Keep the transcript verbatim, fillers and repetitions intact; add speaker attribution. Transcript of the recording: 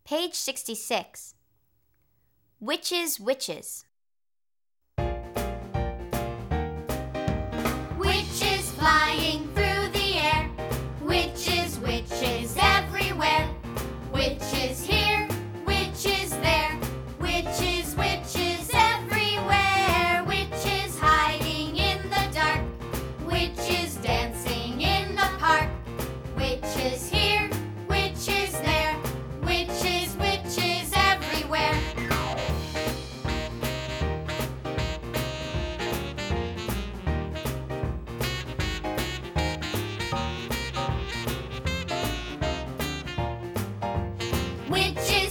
Speaker 1: Page sixty-six. Witches, witches.
Speaker 2: Witches flying through the air. Witches, witches everywhere. Witches here, witches there. Witches, witches everywhere. Witches hiding in the dark. Witches dancing in the park. Witches here, witches there. Witches, witches everywhere. Witches